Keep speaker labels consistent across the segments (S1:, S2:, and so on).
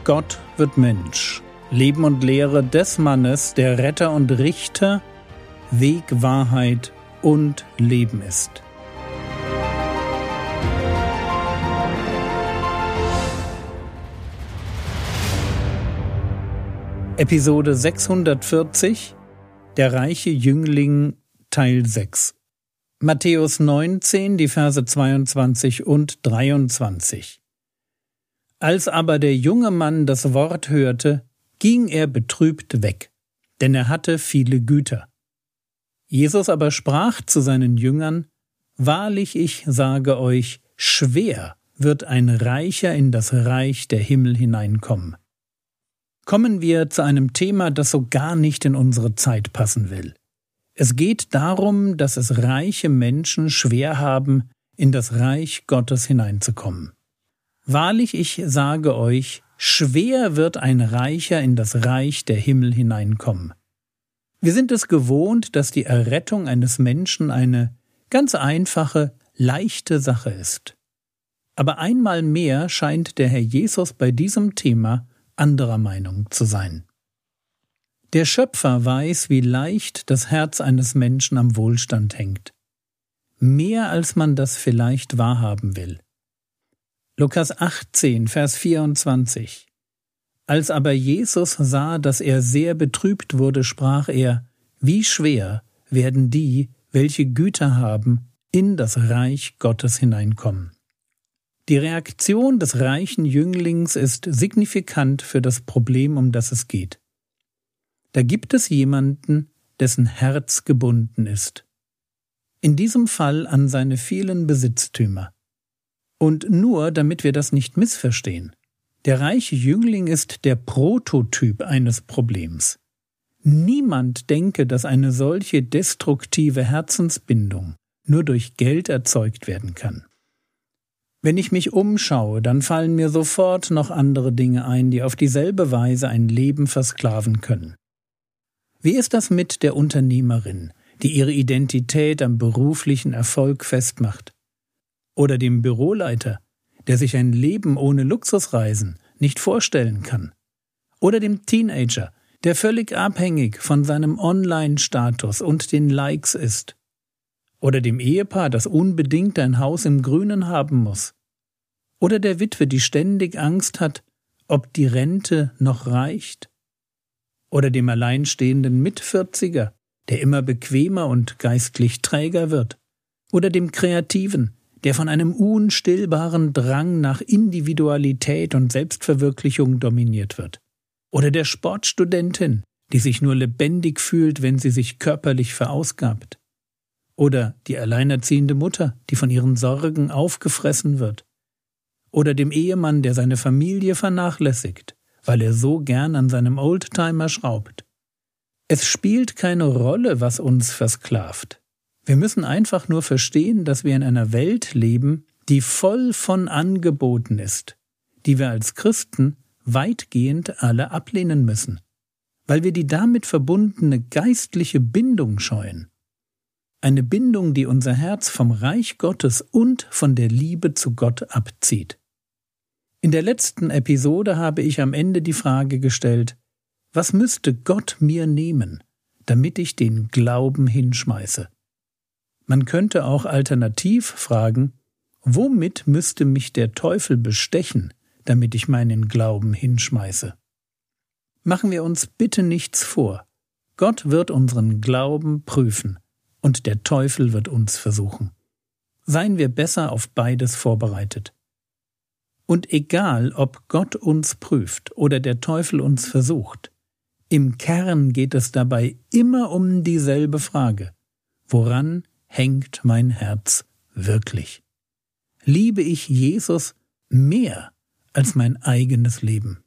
S1: Gott wird Mensch. Leben und Lehre des Mannes, der Retter und Richter, Weg, Wahrheit und Leben ist. Episode 640 Der reiche Jüngling Teil 6 Matthäus 19, die Verse 22 und 23. Als aber der junge Mann das Wort hörte, ging er betrübt weg, denn er hatte viele Güter. Jesus aber sprach zu seinen Jüngern: Wahrlich, ich sage euch, schwer wird ein Reicher in das Reich der Himmel hineinkommen. Kommen wir zu einem Thema, das so gar nicht in unsere Zeit passen will. Es geht darum, dass es reiche Menschen schwer haben, in das Reich Gottes hineinzukommen. Wahrlich, ich sage euch, schwer wird ein Reicher in das Reich der Himmel hineinkommen. Wir sind es gewohnt, dass die Errettung eines Menschen eine ganz einfache, leichte Sache ist. Aber einmal mehr scheint der Herr Jesus bei diesem Thema anderer Meinung zu sein. Der Schöpfer weiß, wie leicht das Herz eines Menschen am Wohlstand hängt. Mehr als man das vielleicht wahrhaben will. Lukas 18, Vers 24. Als aber Jesus sah, dass er sehr betrübt wurde, sprach er: Wie schwer werden die, welche Güter haben, in das Reich Gottes hineinkommen. Die Reaktion des reichen Jünglings ist signifikant für das Problem, um das es geht. Da gibt es jemanden, dessen Herz gebunden ist. In diesem Fall an seine vielen Besitztümer. Und nur, damit wir das nicht missverstehen: Der reiche Jüngling ist der Prototyp eines Problems. Niemand denke, dass eine solche destruktive Herzensbindung nur durch Geld erzeugt werden kann. Wenn ich mich umschaue, dann fallen mir sofort noch andere Dinge ein, die auf dieselbe Weise ein Leben versklaven können. Wie ist das mit der Unternehmerin, die ihre Identität am beruflichen Erfolg festmacht? Oder dem Büroleiter, der sich ein Leben ohne Luxusreisen nicht vorstellen kann? Oder dem Teenager, der völlig abhängig von seinem Online-Status und den Likes ist? Oder dem Ehepaar, das unbedingt ein Haus im Grünen haben muss? Oder der Witwe, die ständig Angst hat, ob die Rente noch reicht? Oder dem alleinstehenden Mitvierziger, der immer bequemer und geistlich träger wird? Oder dem Kreativen, der von einem unstillbaren Drang nach Individualität und Selbstverwirklichung dominiert wird? Oder der Sportstudentin, die sich nur lebendig fühlt, wenn sie sich körperlich verausgabt? Oder die alleinerziehende Mutter, die von ihren Sorgen aufgefressen wird? Oder dem Ehemann, der seine Familie vernachlässigt, weil er so gern an seinem Oldtimer schraubt? Es spielt keine Rolle, was uns versklavt. Wir müssen einfach nur verstehen, dass wir in einer Welt leben, die voll von Angeboten ist, die wir als Christen weitgehend alle ablehnen müssen, weil wir die damit verbundene geistliche Bindung scheuen. Eine Bindung, die unser Herz vom Reich Gottes und von der Liebe zu Gott abzieht. In der letzten Episode habe ich am Ende die Frage gestellt: Was müsste Gott mir nehmen, damit ich den Glauben hinschmeiße? Man könnte auch alternativ fragen: Womit müsste mich der Teufel bestechen, damit ich meinen Glauben hinschmeiße? Machen wir uns bitte nichts vor. Gott wird unseren Glauben prüfen. Und der Teufel wird uns versuchen. Seien wir besser auf beides vorbereitet. Und egal, ob Gott uns prüft oder der Teufel uns versucht, im Kern geht es dabei immer um dieselbe Frage: Woran hängt mein Herz wirklich? Liebe ich Jesus mehr als mein eigenes Leben?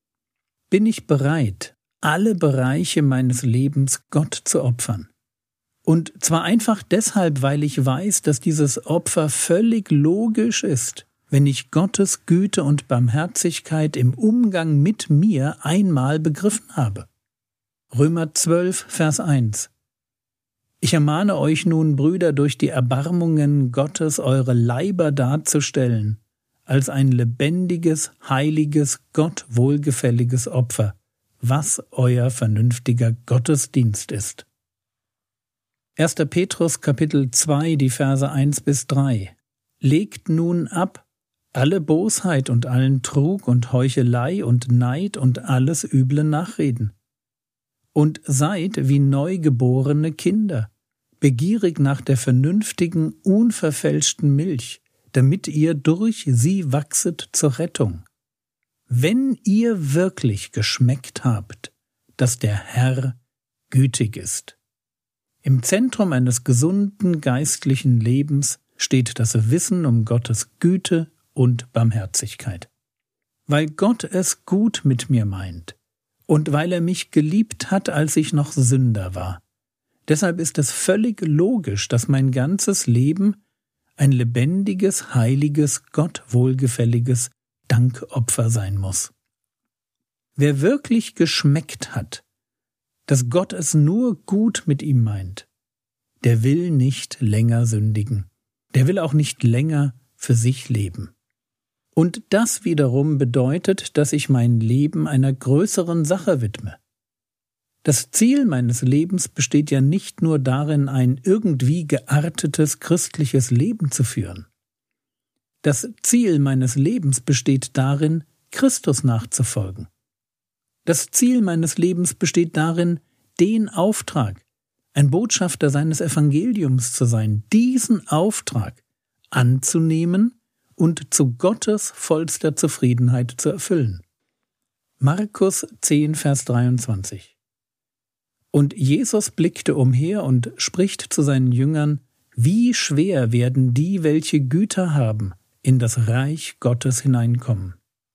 S1: Bin ich bereit, alle Bereiche meines Lebens Gott zu opfern? Und zwar einfach deshalb, weil ich weiß, dass dieses Opfer völlig logisch ist, wenn ich Gottes Güte und Barmherzigkeit im Umgang mit mir einmal begriffen habe. Römer 12, Vers 1. Ich ermahne euch nun, Brüder, durch die Erbarmungen Gottes eure Leiber darzustellen, als ein lebendiges, heiliges, Gott wohlgefälliges Opfer, was euer vernünftiger Gottesdienst ist. 1. Petrus Kapitel 2, die Verse 1-3. Legt nun ab alle Bosheit und allen Trug und Heuchelei und Neid und alles üble Nachreden. Und seid wie neugeborene Kinder, begierig nach der vernünftigen, unverfälschten Milch, damit ihr durch sie wachset zur Rettung. Wenn ihr wirklich geschmeckt habt, dass der Herr gütig ist. Im Zentrum eines gesunden geistlichen Lebens steht das Wissen um Gottes Güte und Barmherzigkeit. Weil Gott es gut mit mir meint und weil er mich geliebt hat, als ich noch Sünder war. Deshalb ist es völlig logisch, dass mein ganzes Leben ein lebendiges, heiliges, Gott wohlgefälliges Dankopfer sein muss. Wer wirklich geschmeckt hat, dass Gott es nur gut mit ihm meint, der will nicht länger sündigen, der will auch nicht länger für sich leben. Und das wiederum bedeutet, dass ich mein Leben einer größeren Sache widme. Das Ziel meines Lebens besteht ja nicht nur darin, ein irgendwie geartetes christliches Leben zu führen. Das Ziel meines Lebens besteht darin, Christus nachzufolgen. Das Ziel meines Lebens besteht darin, den Auftrag, ein Botschafter seines Evangeliums zu sein, diesen Auftrag anzunehmen und zu Gottes vollster Zufriedenheit zu erfüllen. Markus 10, Vers 23. Und Jesus blickte umher und spricht zu seinen Jüngern, wie schwer werden die, welche Güter haben, in das Reich Gottes hineinkommen.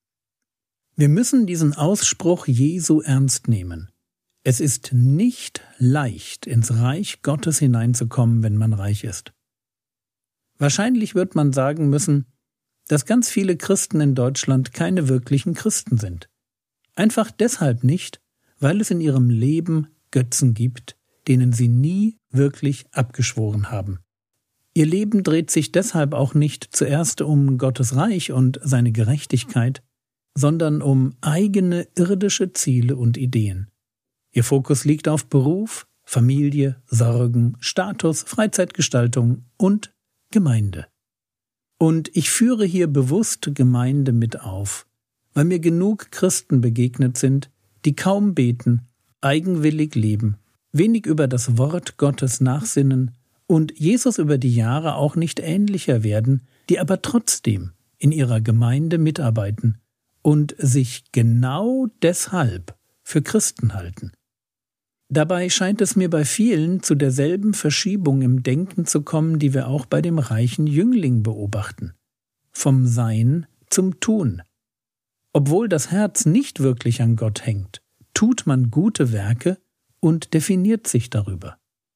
S1: Wir müssen diesen Ausspruch Jesu ernst nehmen. Es ist nicht leicht, ins Reich Gottes hineinzukommen, wenn man reich ist. Wahrscheinlich wird man sagen müssen, dass ganz viele Christen in Deutschland keine wirklichen Christen sind. Einfach deshalb nicht, weil es in ihrem Leben Götzen gibt, denen sie nie wirklich abgeschworen haben. Ihr Leben dreht sich deshalb auch nicht zuerst um Gottes Reich und seine Gerechtigkeit, sondern um eigene irdische Ziele und Ideen. Ihr Fokus liegt auf Beruf, Familie, Sorgen, Status, Freizeitgestaltung und Gemeinde. Und ich führe hier bewusst Gemeinde mit auf, weil mir genug Christen begegnet sind, die kaum beten, eigenwillig leben, wenig über das Wort Gottes nachsinnen und Jesus über die Jahre auch nicht ähnlicher werden, die aber trotzdem in ihrer Gemeinde mitarbeiten und sich genau deshalb für Christen halten. Dabei scheint es mir bei vielen zu derselben Verschiebung im Denken zu kommen, die wir auch bei dem reichen Jüngling beobachten. Vom Sein zum Tun. Obwohl das Herz nicht wirklich an Gott hängt, tut man gute Werke und definiert sich darüber.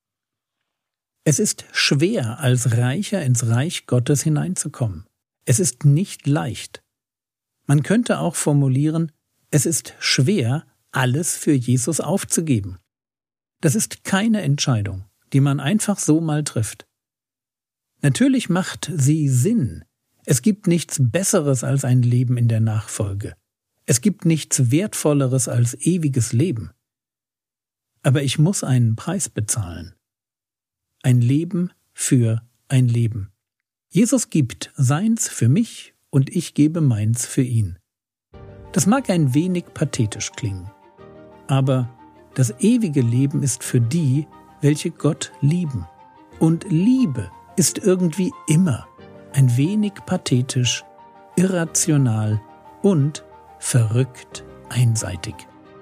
S1: Es ist schwer, als Reicher ins Reich Gottes hineinzukommen. Es ist nicht leicht. Man könnte auch formulieren, es ist schwer, alles für Jesus aufzugeben. Das ist keine Entscheidung, die man einfach so mal trifft. Natürlich macht sie Sinn. Es gibt nichts Besseres als ein Leben in der Nachfolge. Es gibt nichts Wertvolleres als ewiges Leben. Aber ich muss einen Preis bezahlen. Ein Leben für ein Leben. Jesus gibt seins für mich und ich gebe meins für ihn. Das mag ein wenig pathetisch klingen, aber das ewige Leben ist für die, welche Gott lieben. Und Liebe ist irgendwie immer ein wenig pathetisch, irrational und verrückt einseitig.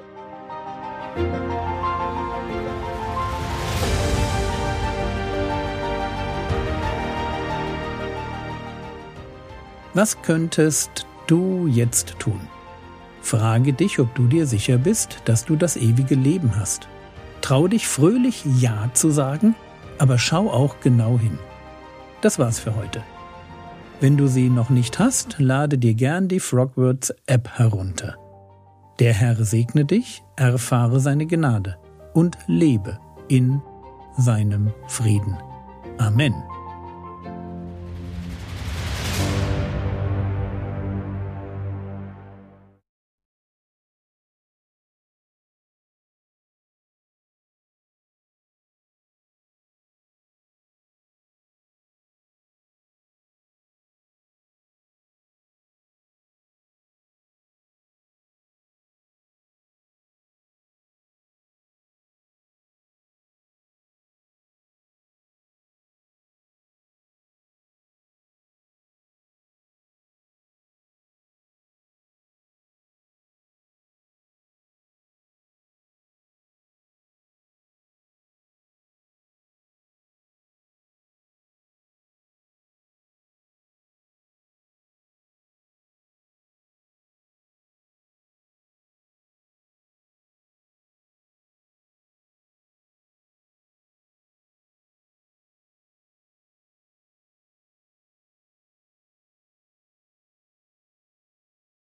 S1: Was könntest du jetzt tun? Frage dich, ob du dir sicher bist, dass du das ewige Leben hast. Trau dich fröhlich Ja zu sagen, aber schau auch genau hin. Das war's für heute. Wenn du sie noch nicht hast, lade dir gern die Frogwords App herunter. Der Herr segne dich, erfahre seine Gnade und lebe in seinem Frieden. Amen.